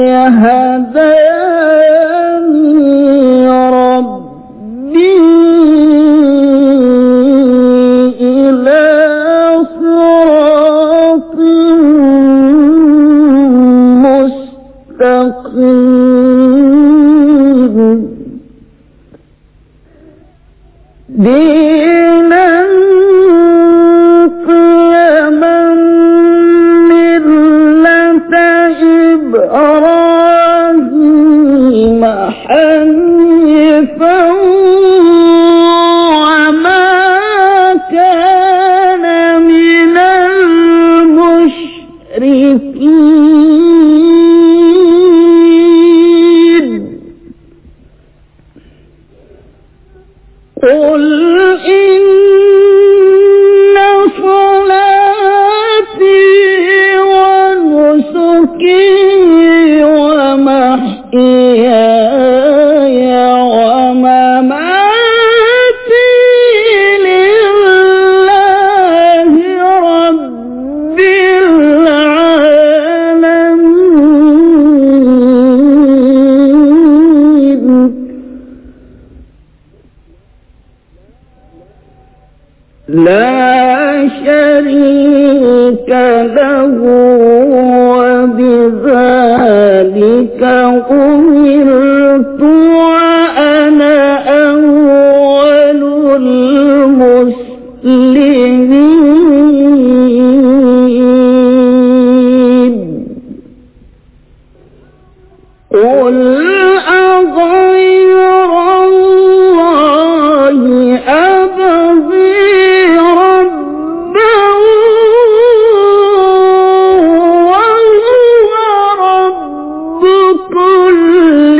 هداني ربي إلى صراط مستقيم دينا قيما ملة إبراهيم حنيفا وما كان من المشركين قل إن صلاتي ونسكي ومحياي ومماتي لله رب العالمين لا شريك له وبذلك أمرت وأنا أول المسلمين قل أغير الله أبغي ربا وهو رب كل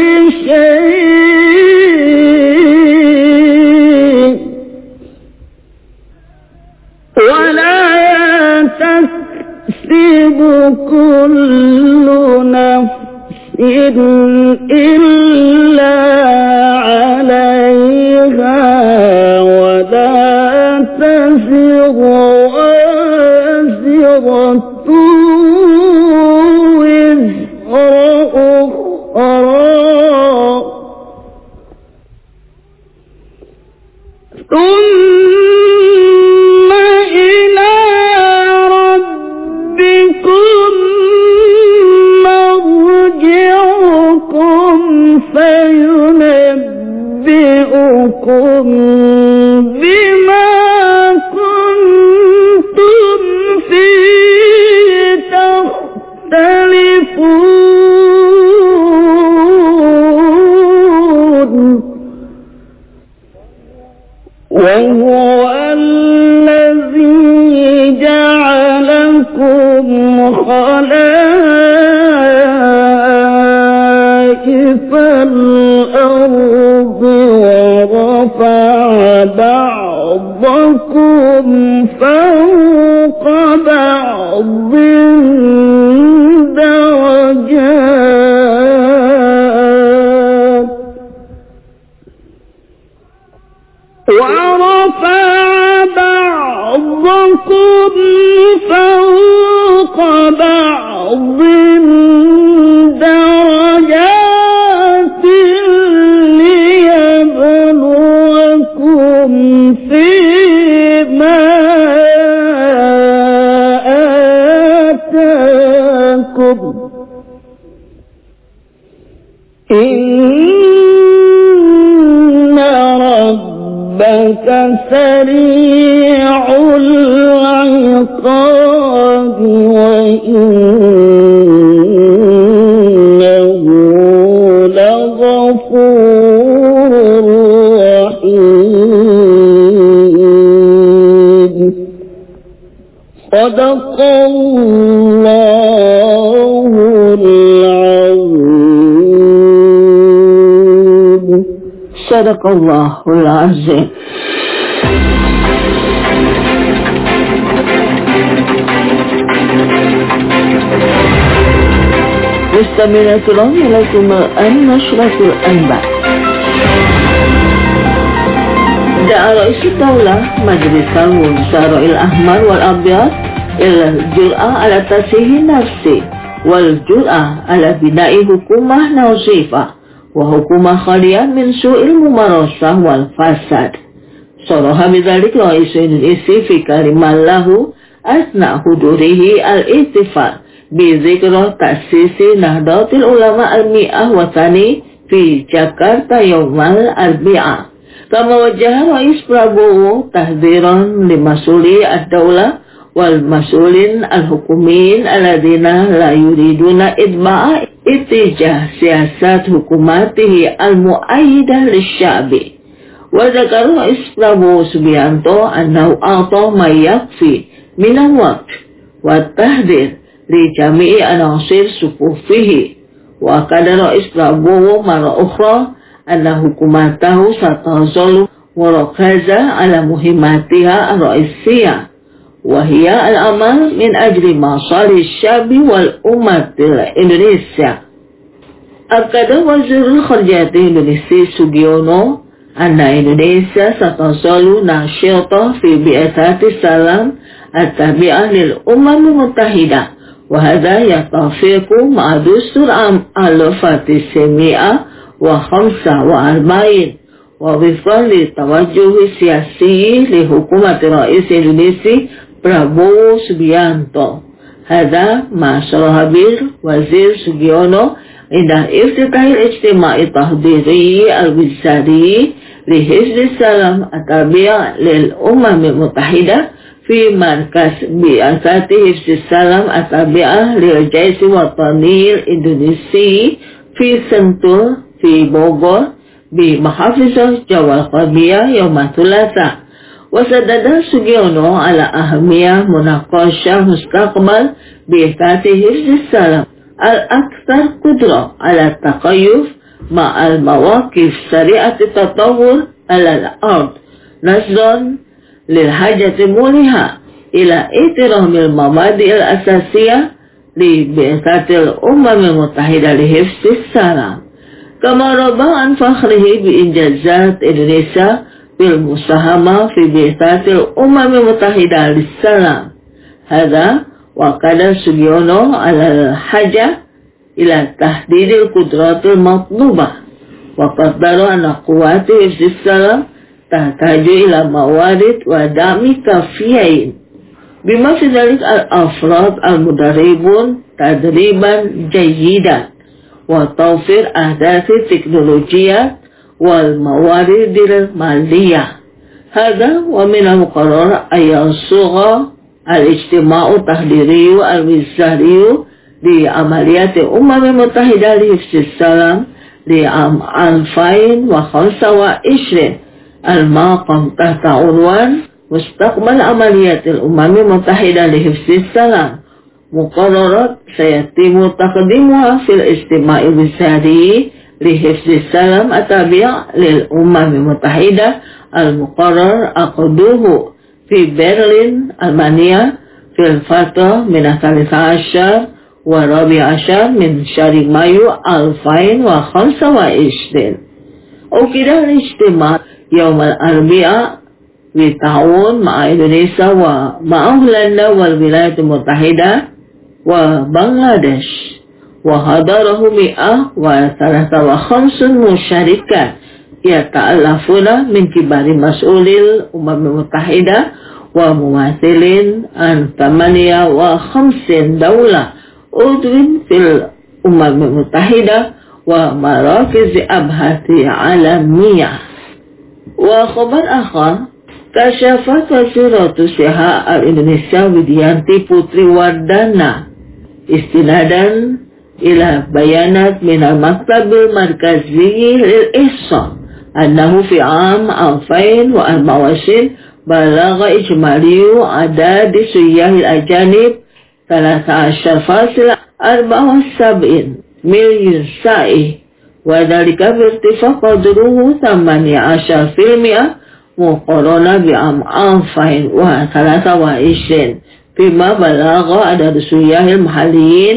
شيء ولا تكسب كل نفس إلا عليها ولا تزر وازرة وزر أخرى ثم إلى ربكم مرجعكم فينبئكم بما كنتم فيه تختلفون وهو الذي جعلكم خلائف الأرض ورفع بعضكم فوق بعض درجات ورفع بعضكم فوق بعض درجات ليبلوكم فيما آتاكم إن ربك سريع العقاب وإنه لغفور رحيم صدق الله العظيم صدق الله العظيم. مستمعينا الكرام إليكم النشرة الأنباء. دعا رئيس الدولة مجلس الوزراء الأحمر والأبيض إلى الجرأة على التصحيح النفسي والجرأة على بناء حكومة نظيفة وحكومة خالية من سوء الممارسة والفساد. صرح بذلك رئيس إندونيسيا في كلمة له أثناء حضوره الاحتفال بذكرى تأسيس نهضة العلماء المئة وثاني في جاكرتا يوم الأربعاء. كما وجه رئيس prabowo تحذيرا لمسؤولي الدولة والمسؤولين الحكوميين الذين لا يريدون إتباع اتجاه سياسات حكومته المؤيدة للشعب. وذكر رئيس prabowo سبيانتو أنه أعطى ما يكفي من الوقت والتحذير لجميع عناصر صفوفه. وأكد رئيس prabowo مرة أخرى أن حكومته ستظل مركزة على مهماتها الرئيسية وهي العمل من أجل مصالح الشعب والأمة الإندونيسيا. أكد وزير الخارجية الإندونيسي سوجيونو أن إندونيسيا ستظل ناشطة في بعثات السلام التابعة للأمم المتحدة، وهذا يتفق مع دستور عام 1945 ووفقا للتوجه السياسي لحكومة رئيس إندونيسيا prabowo سبيانتو. هذا ما شرح به وزير سوجيونو عند افتتاح الاجتماع التحضيري الوزاري لحزب السلام التابع للأمم المتحدة في مركز بعثة حزب السلام التابعة للجيش الوطني الإندونيسي في سنتور في بوغور بمحافظة جوا الغربية يوم الثلاثاء. وشدد سوجيونو على أهمية مناقشة مستقبل بعثة حزب السلام الأكثر قدرة على التكيف مع المواقف سريعة التطور على الأرض نظرا للحاجة الملحة إلى احترام المبادئ الأساسية لبعثة الأمم المتحدة لحفظ السلام. كما ربى عن فخره بإنجازات إندونيسيا بالمساهمة في بعثة الأمم المتحدة للسلام. هذا وأكد سوجيونو على الحاجة إلى تحديد القدرات المطلوبة، وقدر أن قوات حفظ السلام تحتاج إلى موارد ودعم كافيين، بما في ذلك الأفراد المدربون تدريبا جيدا وتوفير أحداث التكنولوجيا والموارد المالية. هذا ومن المقرر أن يصوغ الاجتماع التحضيري الوزاري لعمليات الأمم المتحدة لحفظ السلام لعام 2025 المقام تحت عنوان مستقبل عمليات الأمم المتحدة لحفظ السلام. مقررات سيتم تقديمها في الاجتماع الوزاري لحفظ السلام التابع للأمم المتحدة المقرر عقده في برلين ألمانيا في الفترة من 13 و14 من شهر مايو 2025. أكد الاجتماع يوم الأربعاء بالتعاون مع إندونيسيا ومع هولندا والولايات المتحدة وبنغلاديش، وحضره 153 مشاركة يتألفون من كبار مسؤولي الأمم المتحدة وممثلين عن 58 دولة عضو في الأمم المتحدة ومراكز أبحاث عالمية. وخبر آخر، كشفت وزيرة الصحة الإندونيسيا Widianti Putri Wardana استنادا إلى بيانات من المكتب المركزي للإحصاء أنه في عام 2024 بلغ إجمالي عدد سياح الأجانب 13.74 مليون سائح، وذلك بارتفاع قدره 18% مقارنة بعام 2023، فيما بلغ عدد السياح المحليين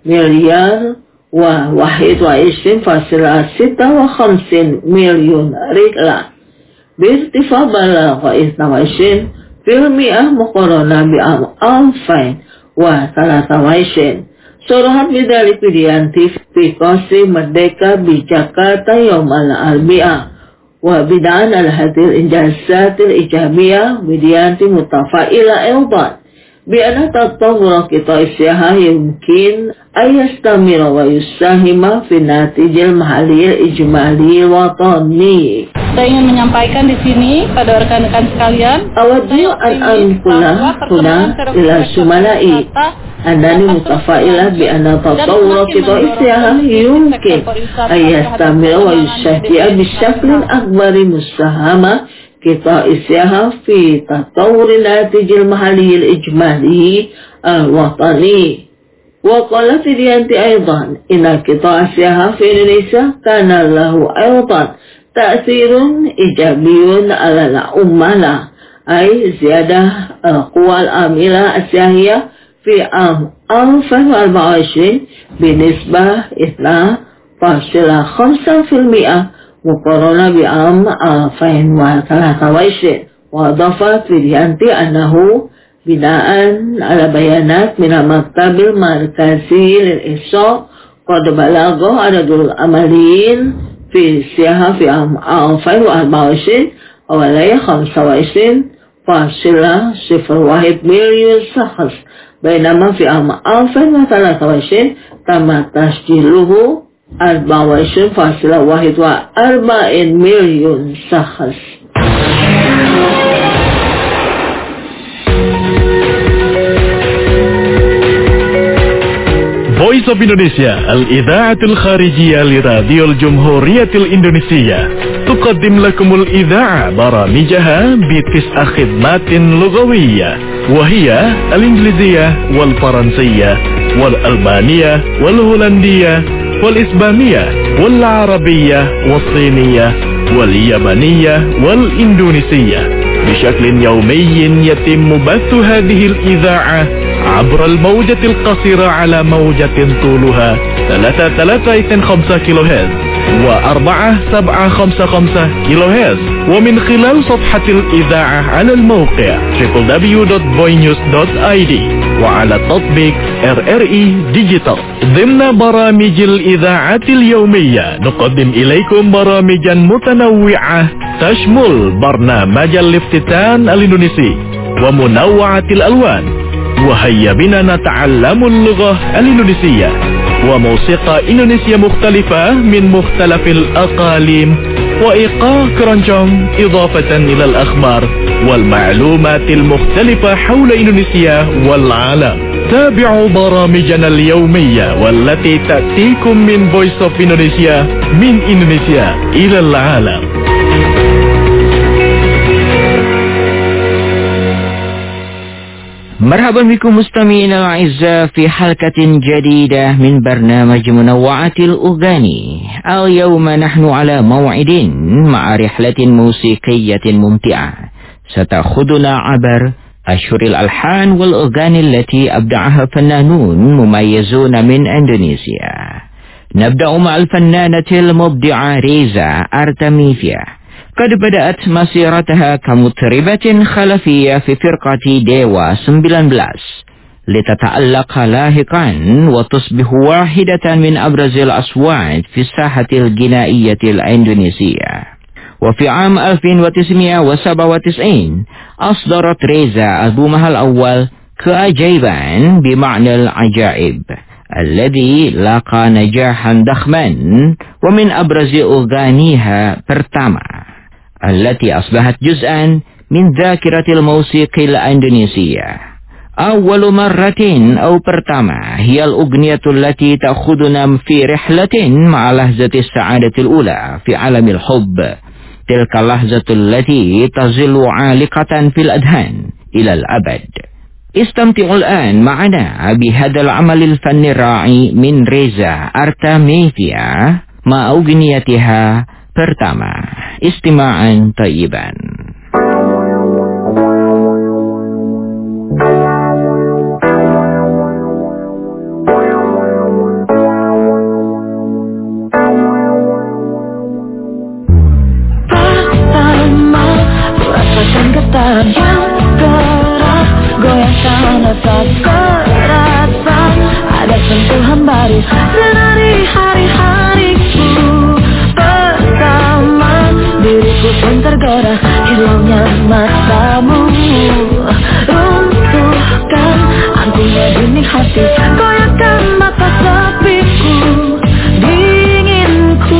1,21.56 مليون رحلة، بارتفاع بلغ 22% مقارنة بعام 2023. Surahat bidalik widianti fi qasi merdeka bi Jakarta yaumal arbi'a wa bid'an al-hadil injazatil ijabiyah widianti mutafa'ila aydan bi anna tatawwur kita isyaha yumkin ayastamira wa yusahima fi natijil mahalil ijmali watani. Saya ingin menyampaikan di sini pada rekan-rekan sekalian, awadu an kuna ila sumalai anani mutafailah bi anna tatawwur kita isyaha yumkin ayastamira wa yusahia bisyaklin akbari musahama kita isyaha fi tatawwur natijil mahalil ijmali al-watani. Wa qalat Widianti aidan inna kita isyaha fi Indonesia kana lahu aidan ta'thirun ijabiyun ala al-ummah ay ziyadah al-quwa al-amila asyahiyah fi 2024 binisbah 2.5% مقارنة بعام 2023 وأضافت Widianti أنه بناء على بيانات من المكتب المركزي للإحصاء قد بلغ عدد العاملين في السياحة في عام 2024 حوالي 25.01 مليون شخص بينما في عام 2023 تم تسجيله 24.14 مليون شخص. Voice of Indonesia Al-Idha'atul Kharijiyah Liradiyo Al-Jumhuriyatil Indonesia تقدم لكم الإذاعة برامجها بتسع خدمات لغوية وهي الإنجليزية والفرنسية والألمانية والهولندية والإسبانية والعربية والصينية واليابانية والإندونيسية بشكل يومي يتم بث هذه الإذاعة عبر الموجة القصيرة على موجة طولها 3.5 كيلو هرتز و4.755 كيلو هرتز ومن خلال صفحة الإذاعة على الموقع www.boynews.id وعلى تطبيق RRI Digital. ضمن برامج الإذاعة اليومية نقدم إليكم برامجا متنوعة تشمل برنامج الافتتان الإندونيسي ومنوعة الألوان وهيا بنا نتعلم اللغة الإندونيسية وموسيقى إندونيسية مختلفة من مختلف الأقاليم وإيقاع كرونجونغ إضافة إلى الأخبار والمعلومات المختلفة حول إندونيسيا والعالم. تابعوا برامجنا اليومية والتي تأتيكم من Voice of Indonesia من إندونيسيا إلى العالم. مرحبا بكم مستمعينا الأعزاء في حلقة جديدة من برنامج منوعة الأغاني. اليوم نحن على موعد مع رحلة موسيقية ممتعة ستأخذنا عبر أشهر الألحان والأغاني التي أبدعها فنانون مميزون من إندونيسيا. نبدأ مع الفنانة المبدعة ريزا أرتميفيا. قد بدأت مسيرتها كمطربة خلفية في فرقة ديوا 19 لتتألق لاحقا وتصبح واحدة من أبرز الأصوات في الساحة الغنائية الإندونيسية. وفي عام 1997 أصدرت ريزا ألبومها الأول كعجيبا بمعنى العجائب الذي لاقى نجاحا ضخما ومن أبرز أغانيها pertama التي أصبحت جزءا من ذاكرة الموسيقى الإندونيسية. أول مرة أو pertama هي الأغنية التي تأخذنا في رحلة مع لحظة السعادة الأولى في عالم الحب، تلك اللحظة التي تظل عالقة في الأذهان إلى الأبد. استمتعوا الآن معنا بهذا العمل الفني الرائع من ريزا أرتميفيا مع أغنيتها pertama. استماعا طيبا. Pertama, rasakan getar yang keras, goyangkan nafas kerasa, ada sentuhan hati, goyahkan mata sepiku, dinginku.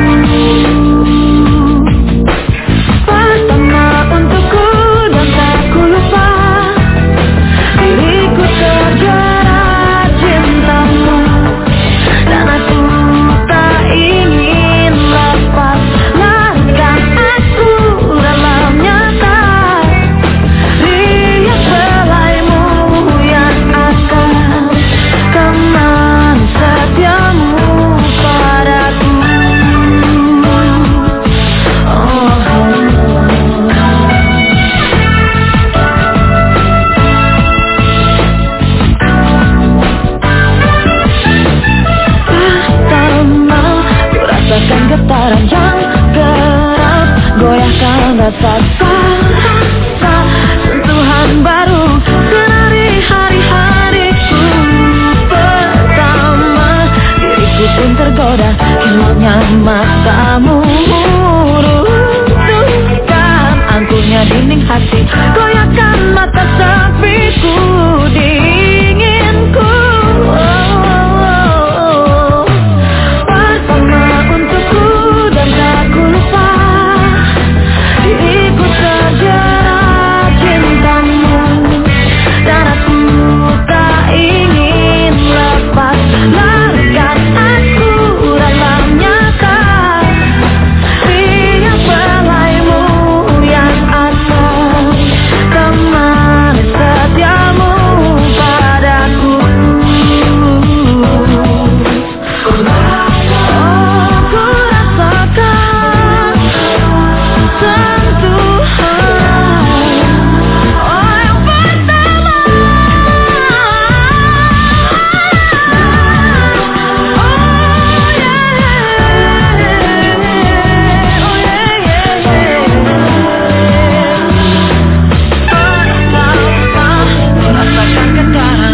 Pertama untukku dan tak ku lupa, diriku terjerat cintamu, dan aku tak ingin lepas. Larikan aku dalam nyata, lihat belaimu yang akan teman setiamu padaku. Pertama ku rasakan getaran yang keras, goyahkan rasa sentuhan baru senari hari-hariku. Pertama diriku pun tergoda, kilaunya matamu, runtuhkan angkurnya dinding hati, goyahkan mata sepiku, dinginku. Pertama untukku dan tak ku lupa, diriku terjerat cintamu, dan aku tak ingin lepas. Larikan aku dalam nyata, lihat belaimu yang akan teman setiamu padaku. Ku rasakan sentuhan yang pertama. Rasakan getaran,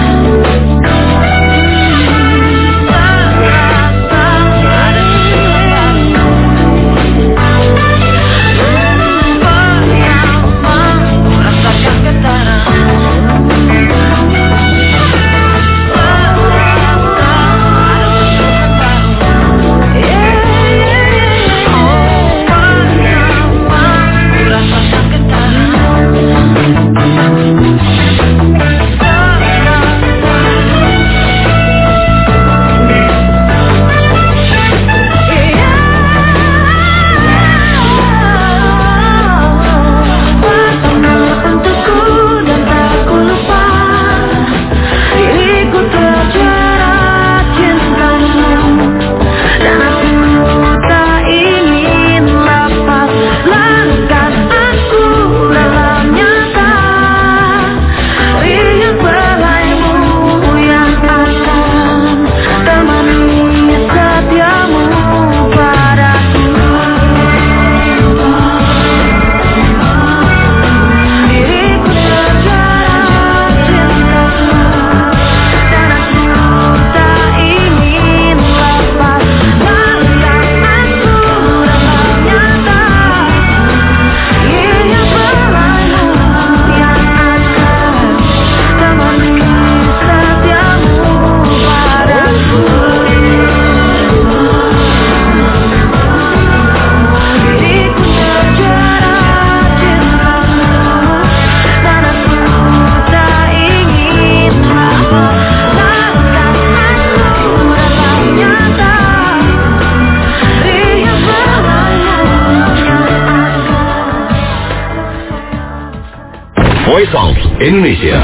Voice of Indonesia.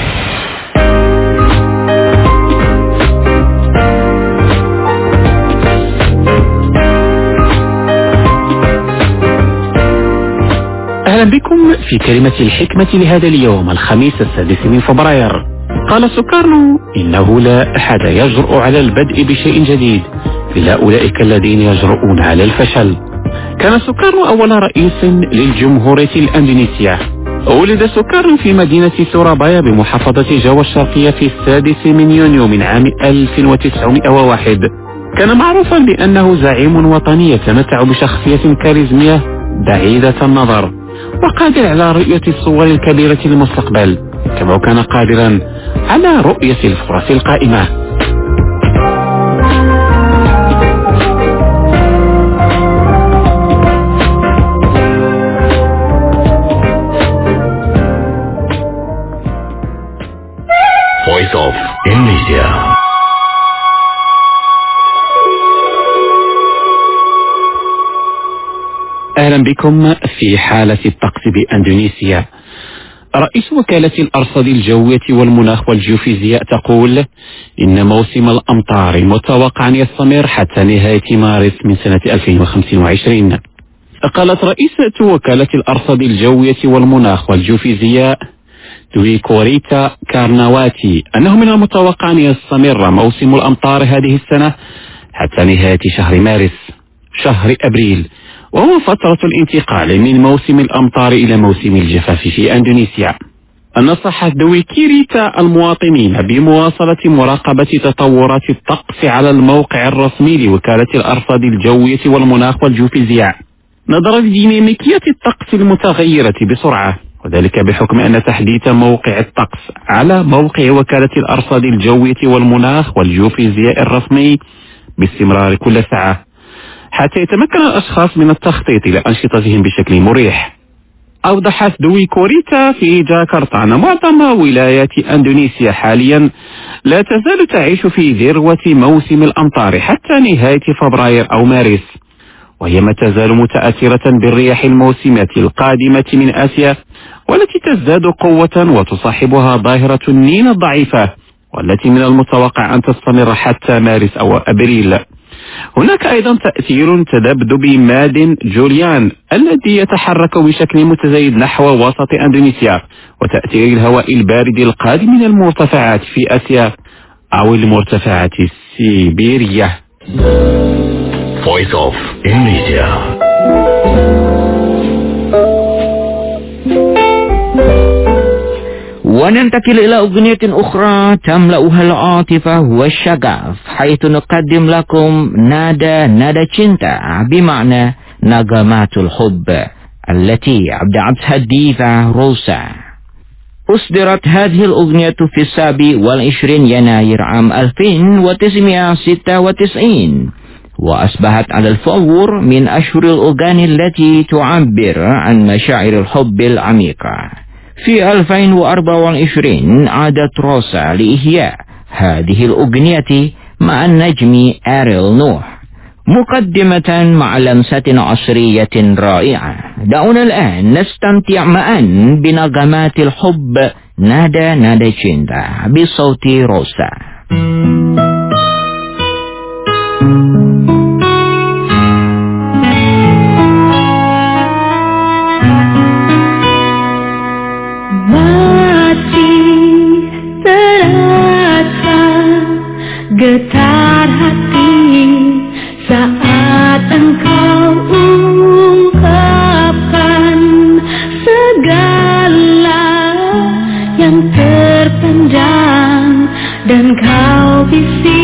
أهلا بكم في كلمة الحكمة لهذا اليوم الخميس 6 من فبراير. قال سوكارنو: إنه لا أحد يجرؤ على البدء بشيء جديد إلا أولئك الذين يجرؤون على الفشل. كان سوكارنو أول رئيس للجمهورية الأندونيسية. ولد سوكارنو في مدينة سورابايا بمحافظة جاوا الشرقية في 6 من يونيو من عام 1901. كان معروفا بأنه زعيم وطني يتمتع بشخصية كاريزمية بعيدة النظر وقادر على رؤية الصور الكبيرة للمستقبل. كما كان قادرا على رؤية الفرص القائمة. Voice of Indonesia. أهلا بكم في حالة الطقس بأندونيسيا. رئيس وكالة الأرصاد الجوية والمناخ والجيوفيزياء تقول إن موسم الأمطار متوقع أن يستمر حتى نهاية مارس من سنة 2025. قالت رئيسة وكالة الأرصاد الجوية والمناخ والجيوفيزياء دوي كوريتا كارناواتي أنه من المتوقع أن يستمر موسم الأمطار هذه السنة حتى نهاية شهر مارس شهر أبريل، وهو فترة الانتقال من موسم الأمطار إلى موسم الجفاف في أندونيسيا. نصحت دوي كوريتا المواطنين بمواصلة مراقبة تطورات الطقس على الموقع الرسمي لوكالة الأرصاد الجوية والمناخ والجيوفيزياء نظرا لديناميكية الطقس المتغيرة بسرعة، وذلك بحكم أن تحديث موقع الطقس على موقع وكالة الأرصاد الجوية والمناخ والجيوفيزياء الرسمي باستمرار كل ساعة حتى يتمكن الأشخاص من التخطيط لأنشطتهم بشكل مريح. أوضحت دوي كوريتا في جاكرتا أن معظم ولايات أندونيسيا حاليا لا تزال تعيش في ذروة موسم الأمطار حتى نهاية فبراير أو مارس، وهي ما تزال متأثرة بالرياح الموسمية القادمة من آسيا والتي تزداد قوة وتصاحبها ظاهرة النين الضعيفة والتي من المتوقع أن تستمر حتى مارس أو أبريل. هناك أيضا تأثير تذبذب ماد جوليان الذي يتحرك بشكل متزايد نحو وسط أندونيسيا، وتأثير الهواء البارد القادم من المرتفعات في آسيا أو المرتفعات السيبيرية. Voice of Indonesia. وننتقل إلى أغنية أخرى تملأها العاطفة والشغف، حيث نقدم لكم نادى cinta بمعنى نغمات الحب التي أبدعتها الديفا روسا. أصدرت هذه الأغنية في 27 يناير عام 1996 وأصبحت على الفور من أشهر الأغاني التي تعبر عن مشاعر الحب العميقة. في 2024 عادت روسا لإحياء هذه الأغنية مع النجم أريل نوح مقدمة مع لمسة عصرية رائعة. دعونا الآن نستمتع معا بنغمات الحب نادى cinta بصوت روسا. Getar hati saat engkau ungkapkan segala yang terpendam dan kau bisik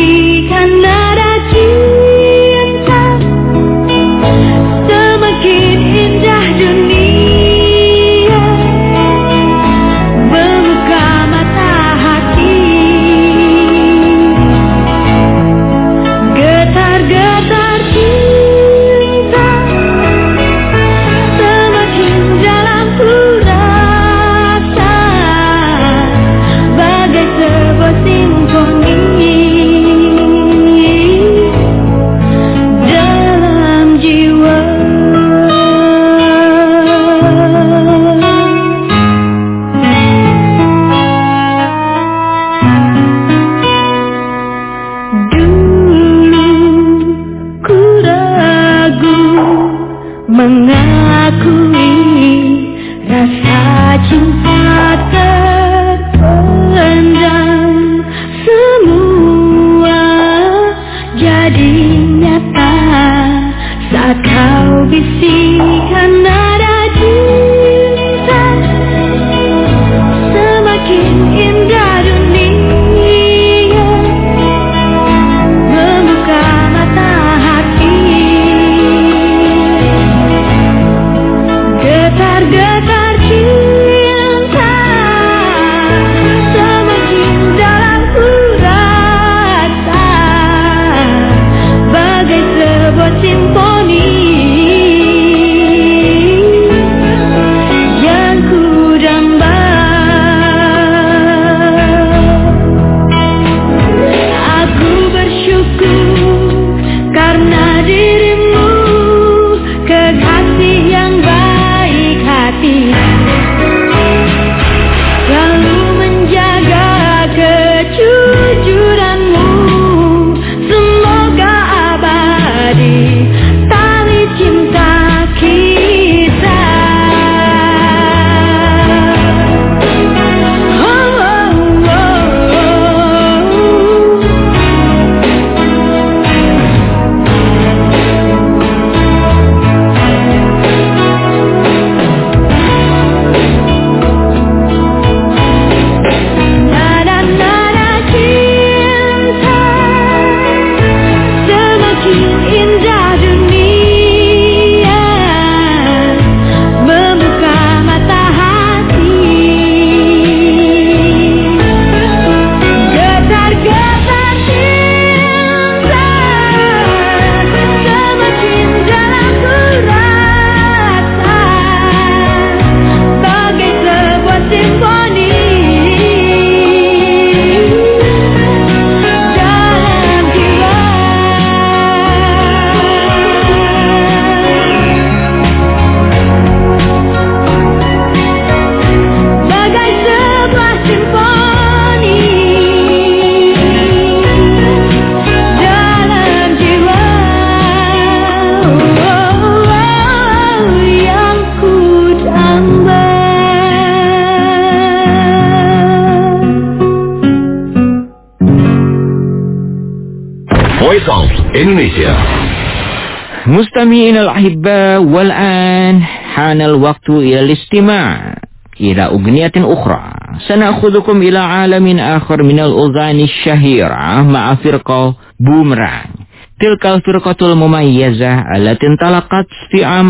Indonesia. مستمعينا الأحباء، والآن حان الوقت إلى الاستماع إلى أغنية أخرى. سنأخذكم إلى عالم آخر من الأغاني الشهيرة مع فرقة بومرانج. تلك الفرقة المميزة التي انطلقت في عام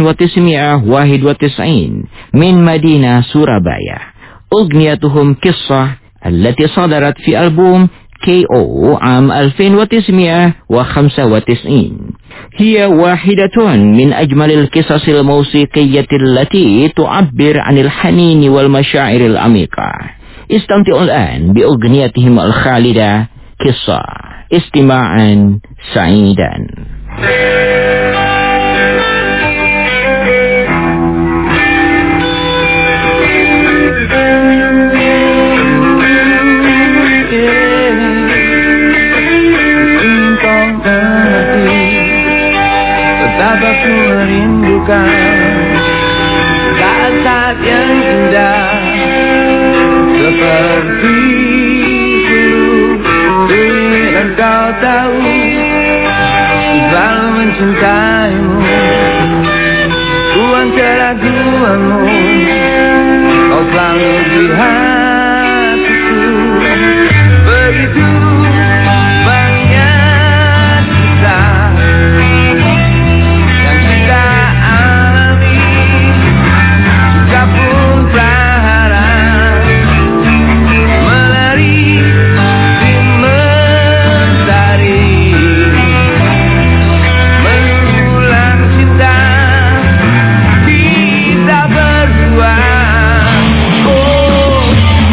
1991 من مدينة سورابايا. أغنيتهم قصة التي صدرت في ألبوم KO عام 1995. هي واحدة من أجمل القصص الموسيقية التي تعبر عن الحنين والمشاعر العميقة. استمتعوا الآن بأغنيتهم الخالدة قصة. استماعا سعيدا. Betapa ku merindukan saat-saat yang indah seperti dulu. Dan kau tahu selalu mencintaimu, tuan keraguanmu, kau selalu di hatiku. Begitu banyak kisah yang kita alami, kita pun berharap melari di mentari, mengulang cinta kita berdua. Oh,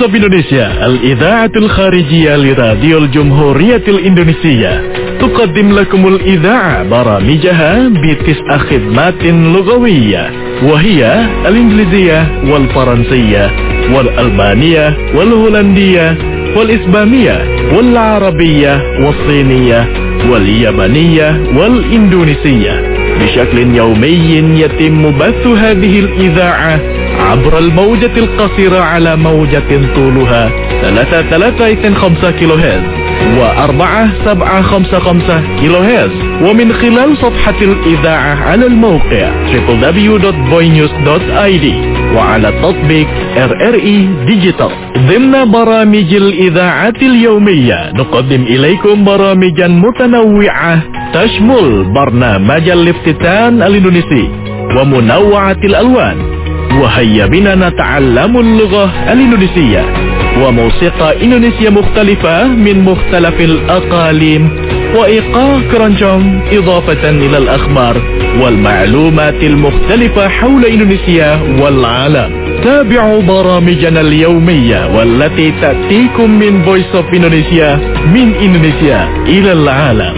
Voice of Indonesia الإذاعة الخارجية لراديو الجمهورية الإندونيسية تقدم لكم الإذاعة برامجها ب9 خدمات لغوية، وهي الإنجليزية والفرنسية والألبانية والهولندية والإسبانية والعربية والصينية واليابانية والإندونيسية بشكل يومي. يتم بث هذه الإذاعة عبر الموجة القصيرة على موجة طولها 3325 كيلو هرتز و4755 كيلو هرتز، ومن خلال صفحة الإذاعة على الموقع www.boynews.id وعلى تطبيق RRI ديجيتال. ضمن برامج الإذاعة اليومية نقدم إليكم برامجا متنوعة تشمل برنامج الافتتان الإندونيسي ومنوعة الألوان، وهيا بنا نتعلم اللغة الإندونيسية، وموسيقى إندونيسية مختلفة من مختلف الأقاليم، وإيقاع كرانشونغ، إضافة إلى الأخبار والمعلومات المختلفة حول إندونيسيا والعالم. تابعوا برامجنا اليومية والتي تأتيكم من Voice of Indonesia من إندونيسيا إلى العالم.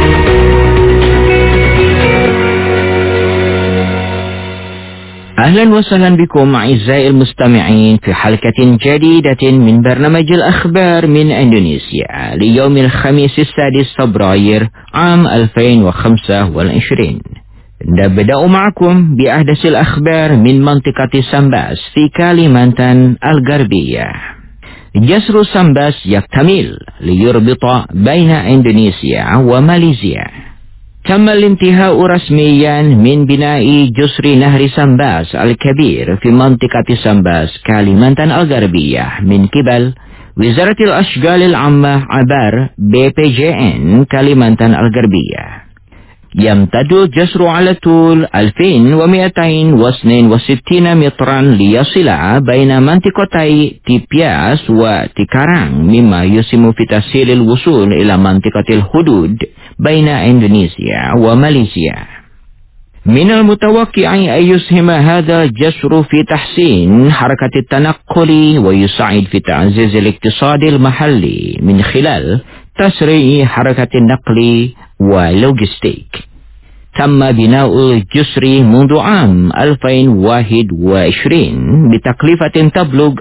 أهلا وسهلا بكم أعزائي المستمعين في حلقة جديدة من برنامج الأخبار من إندونيسيا ليوم الخميس 6 فبراير عام 2025. نبدأ معكم بأحدث الأخبار من منطقة سامباس في كاليمانتان الغربية. جسر سامباس يكتمل ليربط بين إندونيسيا وماليزيا. تم الانتهاء رسميا من بناء جسر نهر سامباس الكبير في منطقة سامباس كاليمانتان الغربية من قبل وزارة الأشغال العامة عبر BPJN كاليمانتان الغربية. يمتد الجسر على طول 2262 مترا ليصل بين منطقتي تيبياس وتيكارang، مما يسهم في تسهيل الوصول إلى منطقة الحدود بين إندونيسيا وماليزيا. من المتوقع أن يسهم هذا الجسر في تحسين حركة التنقل ويساعد في تعزيز الاقتصاد المحلي من خلال تسريع حركة النقل ولوجستيك. تم بناء الجسر منذ عام 2021 بتكلفة تبلغ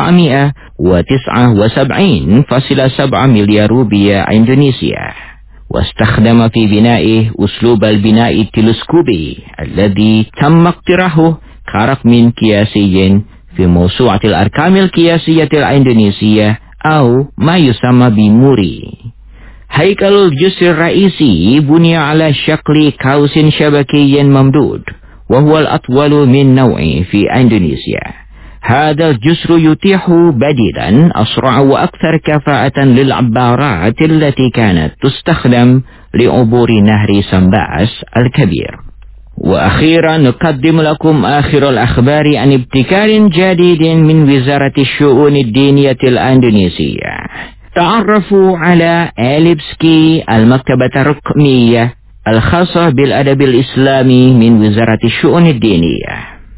479.7 مليار روبية إندونيسية، واستخدم في بنائه أسلوب البناء التلسكوبي الذي تم اقتراحه كرقم قياسي في موسوعة الأرقام القياسية الإندونيسية أو ما يسمى بموري. هيكل الجسر الرئيسي بني على شكل قوس شبكي ممدود، وهو الأطول من نوعه في إندونيسيا. هذا الجسر يتيح بديلا أسرع وأكثر كفاءة للعبارات التي كانت تستخدم لعبور نهر سامباس الكبير. وأخيرا نقدم لكم آخر الأخبار عن ابتكار جديد من وزارة الشؤون الدينية الإندونيسية. تعرفوا على إليبسكي، المكتبة الرقمية الخاصة بالأدب الإسلامي من وزارة الشؤون الدينية.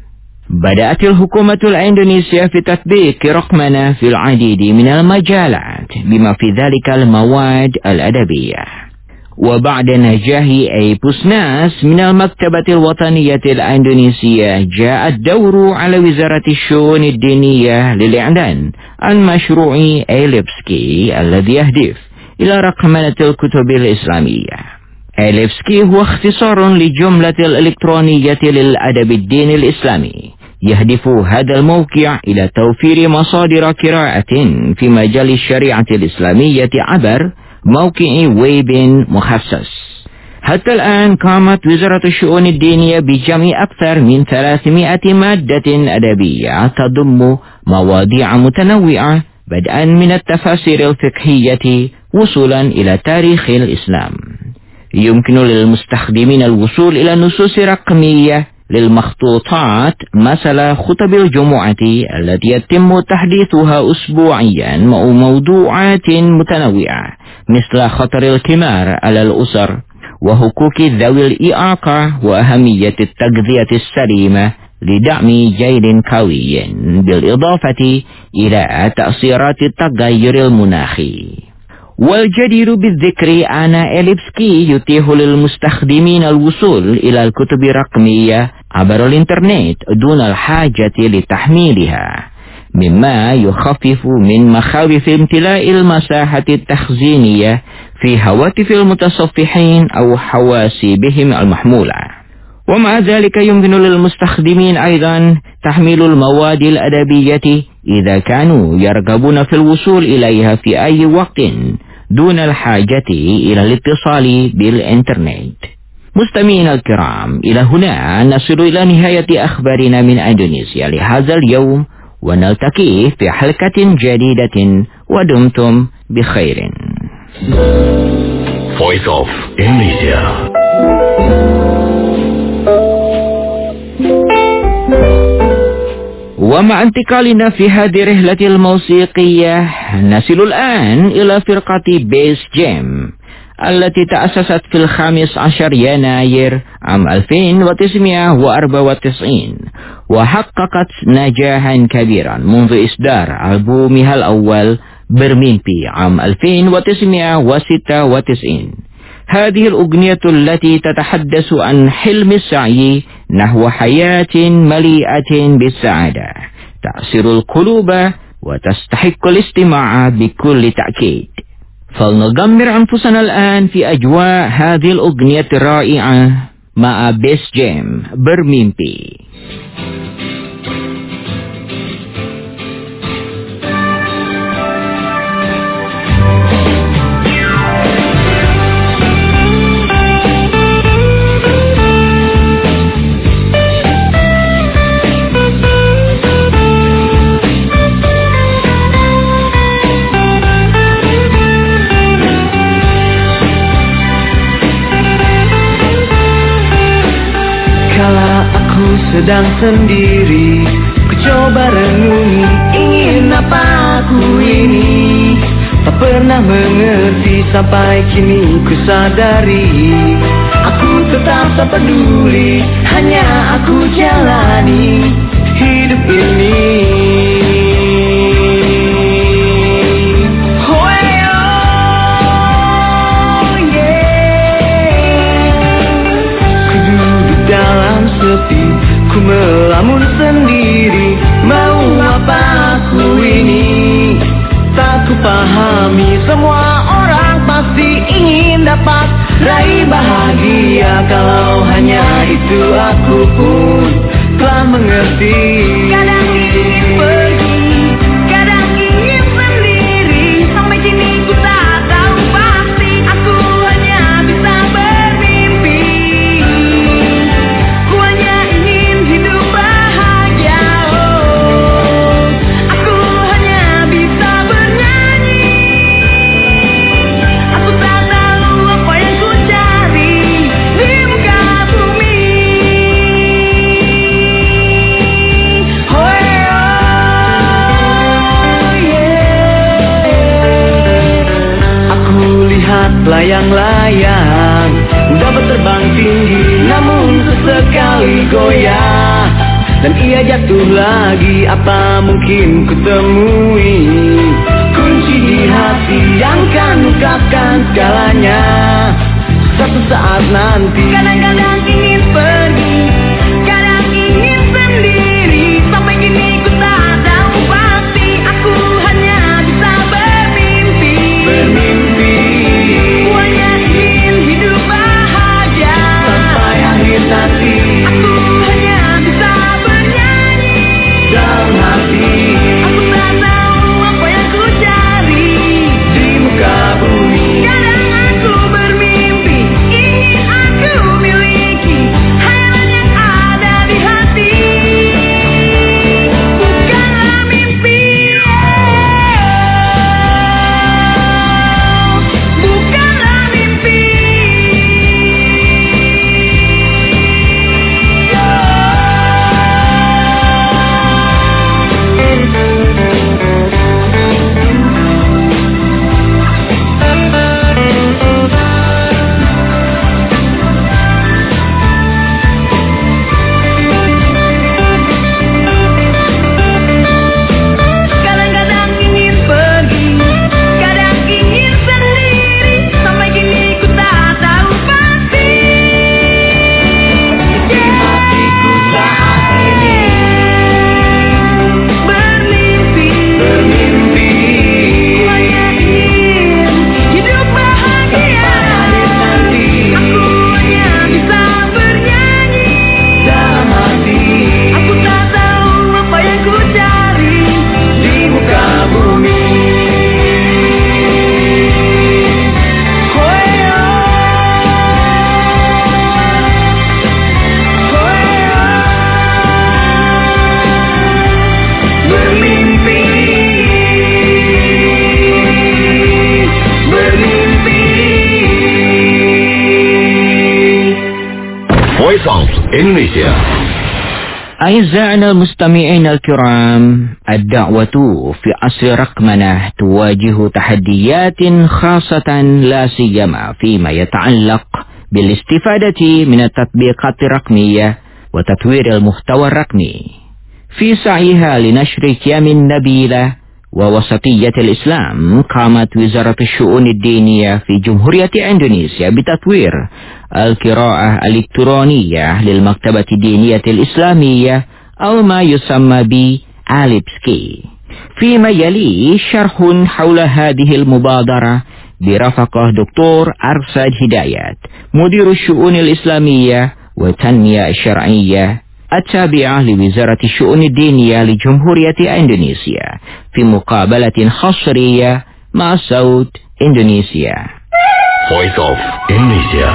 بدأت الحكومة الإندونيسية في تطبيق رقمنة في العديد من المجالات بما في ذلك المواد الأدبية. وبعد نجاح أيبوسناس من المكتبة الوطنية الإندونيسية، جاء الدور على وزارة الشؤون الدينية للإعلان عن مشروع إليبسكي الذي يهدف إلى رقمنة الكتب الإسلامية. إليبسكي هو اختصار لجملة الإلكترونية للأدب الديني الإسلامي. يهدف هذا الموقع إلى توفير مصادر قراءة في مجال الشريعة الإسلامية عبر موقع ويب مخصص. حتى الآن قامت وزارة الشؤون الدينية بجمع أكثر من 300 مادة أدبية تضم مواضيع متنوعة بدءا من التفاسير الفقهية وصولا إلى تاريخ الإسلام. يمكن للمستخدمين الوصول إلى نصوص رقمية للمخطوطات مثل خطب الجمعة التي يتم تحديثها أسبوعيا مع موضوعات متنوعة مثل خطر القمار على الأسر وحقوق ذوي الإعاقة وأهمية التغذية السليمة لدعم جيل قوي بالإضافة إلى تأثيرات التغير المناخي. والجدير بالذكر أن إليبسكي يتيح للمستخدمين الوصول إلى الكتب الرقمية عبر الإنترنت دون الحاجة لتحميلها، مما يخفف من مخاوف امتلاء المساحة التخزينية في هواتف المتصفحين أو حواسيبهم المحمولة. ومع ذلك يمكن للمستخدمين أيضا تحميل المواد الأدبية إذا كانوا يرغبون في الوصول إليها في أي وقت دون الحاجة إلى الاتصال بالإنترنت. مستمعينا الكرام، إلى هنا نصل إلى نهاية أخبارنا من إندونيسيا لهذا اليوم، ونلتقي في حلقة جديدة ودمتم بخير. Voice of Indonesia. ومع انتقالنا في هذه الرحلة الموسيقية نصل الآن إلى فرقة بيس جيم التي تأسست في 15 يناير عام 1994 وحققت نجاحا كبيرا منذ إصدار ألبومها الأول برميمبي عام 1996. هذه الأغنية التي تتحدث عن حلم السعي نحو حياة مليئة بالسعادة تأسر القلوب وتستحق الاستماع بكل تأكيد. فلنغمر أنفسنا الآن في أجواء هذه الأغنية الرائعة مع بيس جيم برميمبي. Sedang sendiri, ku coba renungi, ingin apa aku ini. Tak pernah mengerti sampai kini ku sadari, aku tetap tak peduli, hanya aku jalani hidup ini. Ku duduk dalam sepi, ku melamun sendiri, mau apa aku ini? Tak ku pahami, semua orang pasti ingin dapat raih bahagia. Kalau hanya itu aku pun telah mengerti. Kadang ingin pergi, kadang ingin sendiri, sampai kini ku tak tahu pasti, aku hanya bisa bermimpi. Ku hanya ingin hidup bahagia, oh. Aku hanya bisa bernyanyi. Aku tak tahu apa yang ku cari di muka bumi. Oh, yeah. Aku lihat layang-layang dapat terbang tinggi, namun sesekali goyah dan ia jatuh lagi. Apa mungkin ku temui kunci di hati yang kan ungkapkan segalanya satu saat nanti. Kadang-kadang ingin pergi, kadang ingin sendiri, sampai kini ku tak tahu pasti, aku hanya bisa bermimpi. Bermimpi, ku hanya ingin hidup bahagia sampai akhir nanti. Aku hanya bisa bernyanyi dalam hati. Aku tak tahu apa yang ku cari di muka bumi. Kadang aku bermimpi, ingin aku miliki. Indonesia. أعزائنا المستمعين الكرام، الدعوة في عصر رقمنة تواجه تحديات خاصة لا سيما فيما يتعلق بالاستفادة من التطبيقات الرقمية وتطوير المحتوى الرقمي. في سعيها لنشر قيم نبيلة ووسطية الإسلام، قامت وزارة الشؤون الدينية في جمهورية إندونيسيا بتطوير القراءة الإلكترونية للمكتبة الدينية الإسلامية أو ما يسمى بأليبسكي. فيما يلي شرح حول هذه المبادرة برفقة دكتور أرشاد هدايات، مدير الشؤون الإسلامية والتنمية الشرعية التابعة لوزارة الشؤون الدينية لجمهورية إندونيسيا، في مقابلة حصرية مع صوت إندونيسيا. Voice of Indonesia.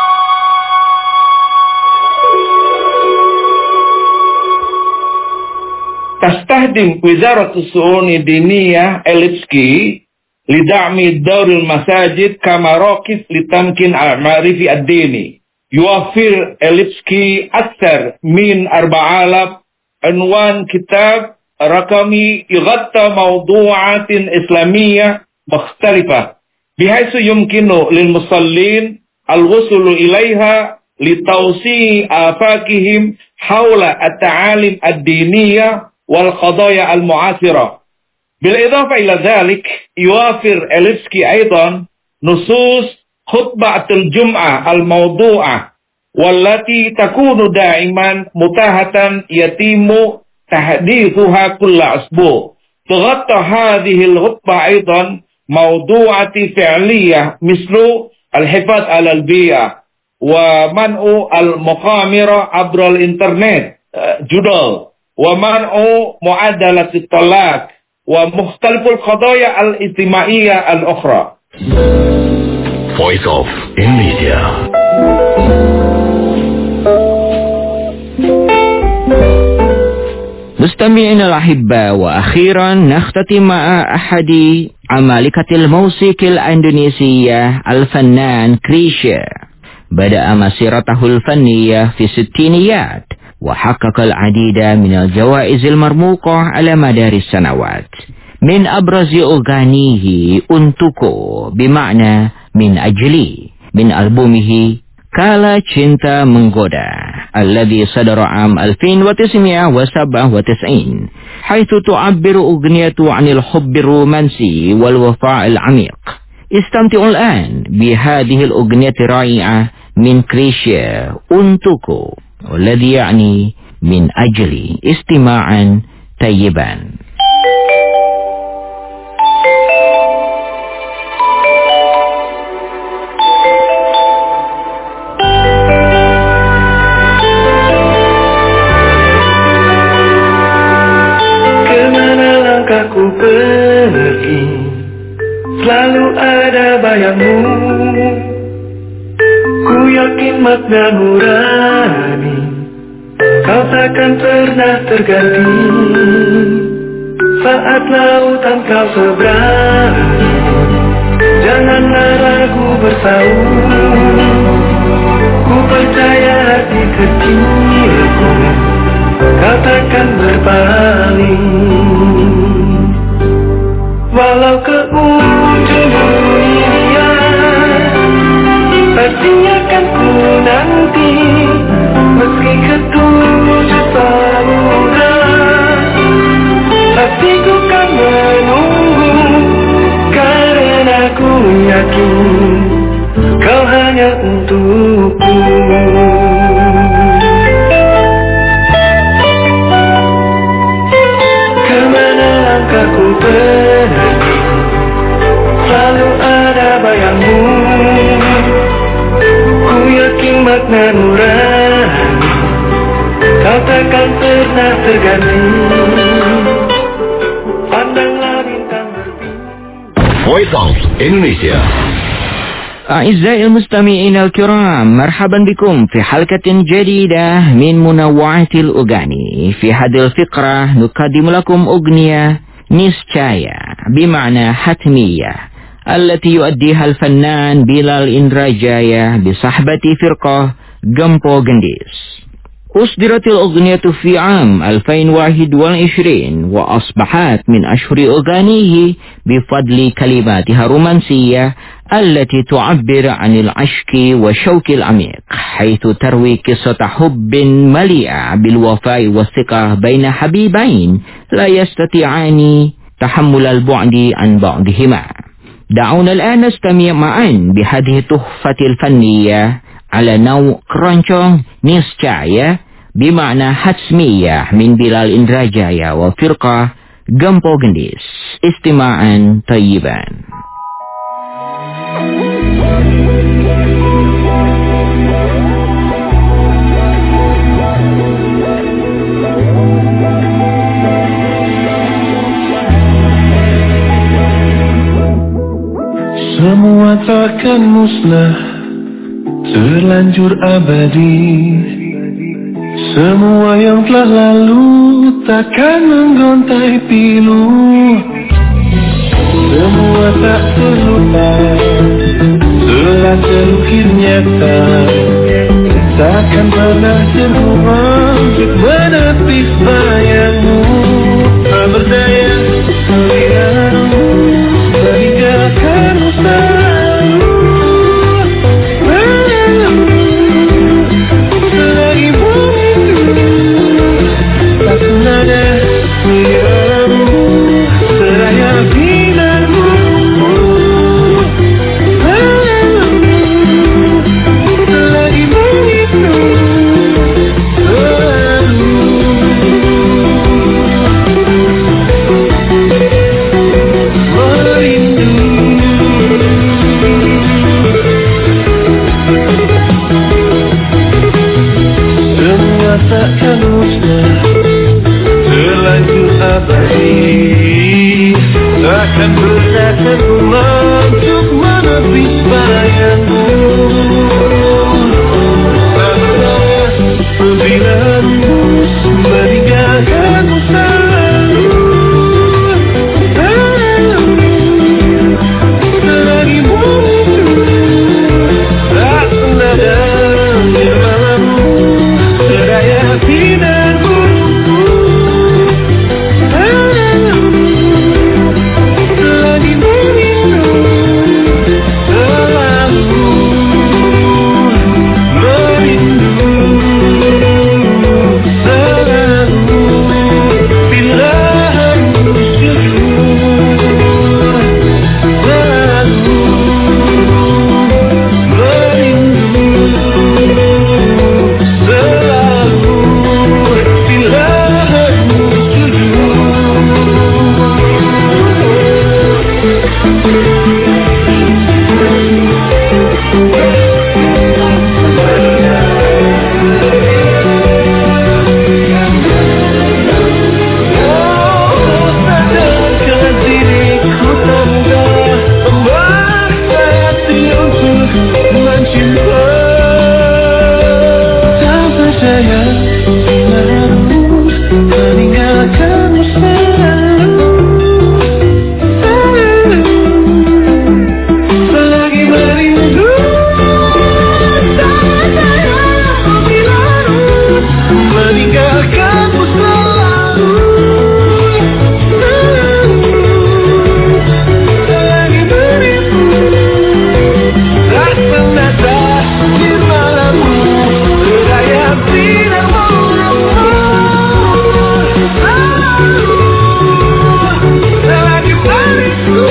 تستخدم وزارة الشؤون الدينية أليبسكي لدعم دور المساجد كمراكز لتمكين المعرفة الديني. يوفر أليبسكي أكثر من 4000 عنوان كتاب رقمي يغطي موضوعات إسلامية مختلفة، بحيث يمكن للمصلين الوصول إليها لتوسيع آفاقهم حول التعاليم الدينية والقضايا المعاصرة. بالإضافة إلى ذلك، يوفر أليبسكي أيضا نصوص خطبة الجمعة الموضوعة، والتي تكون دائما متاحة يتم تحديثها كل أسبوع. تغطى هذه الخطبة أيضا موضوعات فعلية مثل الحفاظ على البيئة ومنع المخامرة عبر الإنترنت جدل، ومنع معادلة الطلاق ومختلف القضايا الاجتماعية الأخرى. Voice of Indonesia. مستمعينا الأحبة، وأخيرا نختتم مع أحد عمالقة الموسيقى الإندونيسية الفنان كريشيا. بدأ مسيرته الفنية في الستينيات وحقق العديد من الجوائز المرموقة على مدار السنوات. من أبرز أغانيه أنتوكو بمعنى من أجلي، من ألبومه Kala Cinta Menggoda الذي صدر عام 1997، حيث تعبر أغنية عن الحب الرومانسي والوفاء العميق. استمتعوا الآن بهذه الأغنية الرائعة من كريشيا أنتوكو، والذي يعني من أجلي. استماعا طيبا. Ku pergi, selalu ada bayangmu. Ku yakin makna nurani, kau takkan pernah terganti. Saat lautan kau seberangi, janganlah ragu bersaung. Ku percaya hati kecilku, kau takkan berpaling. Walau ke ujung dunia, pastinya kan ku nanti. Meski ke 7 samudra, hatiku kan menunggu. Karena ku yakin kau hanya untukku. Kemana langkahku pergi, selalu ada bayangmu. Ku yakin makna nurani, kau takkan pernah terganti. Pandanglah bintang berbintang. Voice of Indonesia. أعزائي المستمعين الكرام، مرحبا بكم في حلقة جديدة من منوعات الأغاني. في هذه الفقرة نقدم لكم أغنية نسcaya بمعنى حتمية، التي يؤديها الفنان بلال إندراجايا بصحبة فرقة Gempo Gendis. أصدرت الأغنية في عام 2021 وأصبحت من أشهر أغانيه بفضل كلماتها الرومانسية التي تعبر عن العشق والشوق العميق، حيث تروي قصة حب مليئة بالوفاء والثقة بين حبيبين لا يستطيعان تحمل البعد عن بعضهما. دعونا الآن نستمع معا بهذه التحفة الفنية على نوع keroncong niscaya بمعنى حتمية من بلال إندراجايا وفرقة Gempo Gendis. استماعا طيبا. Semua takkan musnah, terlanjur abadi. Semua yang telah lalu takkan menggontai pilu. Semua tak terlupa, telah terukir nyata. Takkan pernah terulang untuk menepis bayangmu. Tak berdaya melihatmu, meninggalkanmu selalu. Selagi bumi tak senada melihatmu, seraya binarmu. Selagi bumi takkan musnah, terlanjur abadi. Takkan pernah terulang untuk menepis bayangmu. Tak berdaya pembinaanmu, meninggalkanmu selalu. Selagi bumi tak senada iramamu, seraya binarmu. Selagi bumi selalu merindu, selalu bila harus jujur, selalu merindu, selalu bila harus jujur. Sadarkan diriku tak mudah memaksa hati untuk mencinta. Tak percaya harus meninggalkanmu selalu. Selagi merindu, tak percaya bila harus meninggalkanmu selalu. Selagi merindu, tak senada di malammu, seraya binarmu. Selagi merindu,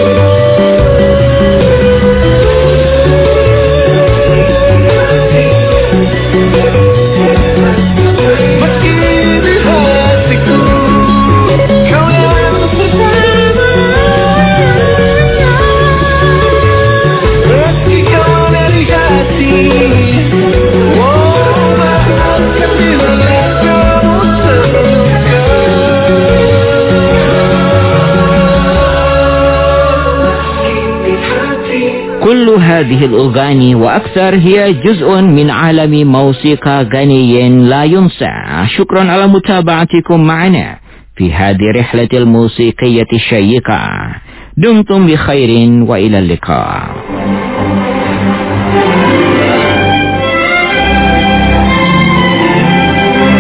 meski di hatiku kau yang bersama. Meski kau dari hati, oh maafkan bila kamu terluka. كل هذه الأغاني وأكثر هي جزء من عالم موسيقى غني لا ينسى. شكرا على متابعتكم معنا في هذه الرحلة الموسيقية الشيقة. دمتم بخير وإلى اللقاء.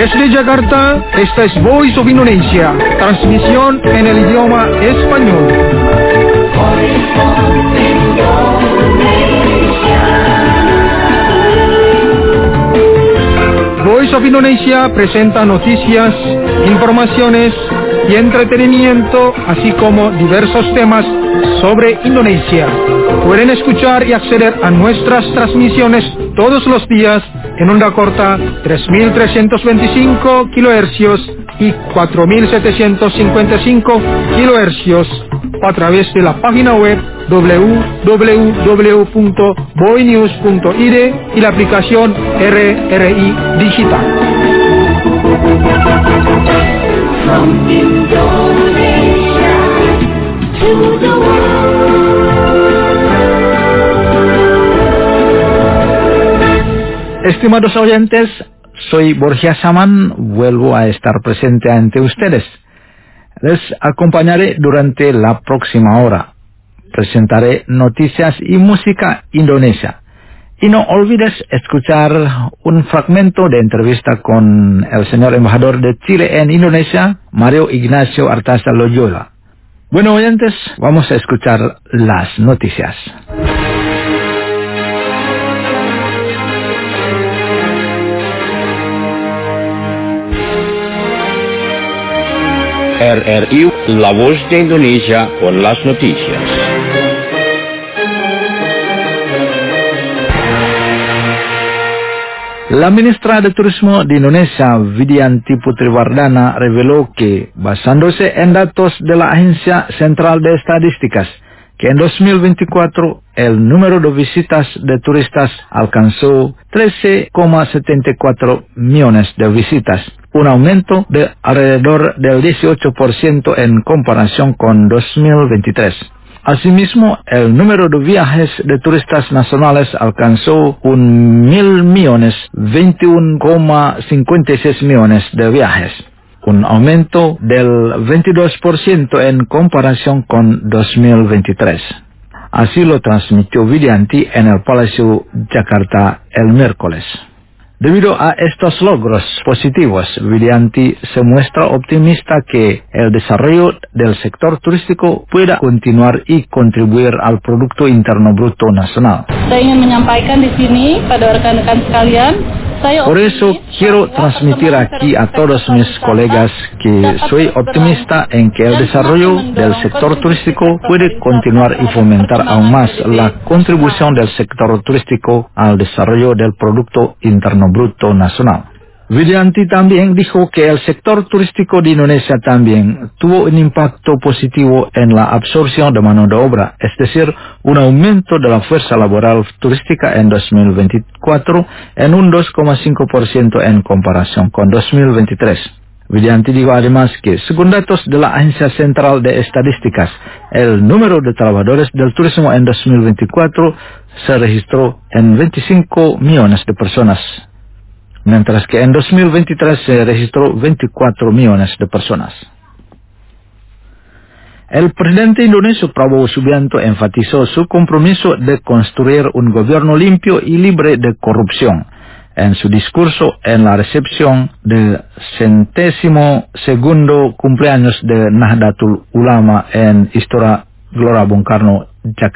Desde Jakarta, esta es Voice of Indonesia, transmisión en el idioma español. Voice of Indonesia presenta noticias, informaciones y entretenimiento, así como diversos temas sobre Indonesia. Pueden escuchar y acceder a nuestras transmisiones todos los días en onda corta 3.325 kHz y 4.755 kHz a través de la página web www.boinews.id y la aplicación RRI Digital. From Indonesia to the world. Estimados oyentes, soy Borja Saman, vuelvo a estar presente ante ustedes. Les acompañaré durante la próxima hora. Presentaré noticias y música indonesia. Y no olvides escuchar un fragmento de entrevista con el señor embajador de Chile en Indonesia, Mario Ignacio Artaza Loyola. Bueno, oyentes, vamos a escuchar las noticias. RRI, la voz de Indonesia con las noticias. La ministra de Turismo de Indonesia, Widianti Putriwardana, reveló que, basándose en datos de la Agencia Central de Estadísticas, que en 2024 el número de visitas de turistas alcanzó 13,74 millones de visitas, un aumento de alrededor del 18% en comparación con 2023. Asimismo, el número de viajes de turistas nacionales alcanzó 1.000.021,56 millones de viajes, un aumento del 22% en comparación con 2023. Así lo transmitió Widianti en el Palacio Jakarta el miércoles. Debido a estos logros positivos, Widianti se muestra optimista que el desarrollo del sector turístico pueda continuar y contribuir al Producto Interno Bruto Nacional. Saya ingin menyampaikan di sini pada rekan-rekan sekalian. Por eso quiero transmitir aquí a todos mis colegas que soy optimista en que el desarrollo del sector turístico puede continuar y fomentar aún más la contribución del sector turístico al desarrollo del Producto Interno Bruto Nacional. Widianti también dijo que el sector turístico de Indonesia también tuvo un impacto positivo en la absorción de mano de obra, es decir, un aumento de la fuerza laboral turística en 2024 en un 2,5% en comparación con 2023. Widianti dijo además que, según datos de la Agencia Central de Estadísticas, el número de trabajadores del turismo en 2024 se registró en 25 millones de personas, mientras que en 2023 se registró 24 millones de personas. El presidente indonesio Prabowo Subianto enfatizó su compromiso de construir un gobierno limpio y libre de corrupción en su discurso en la recepción del 102º cumpleaños de Nahdlatul Ulama en Istora Gelora Bung Karno, Jakarta.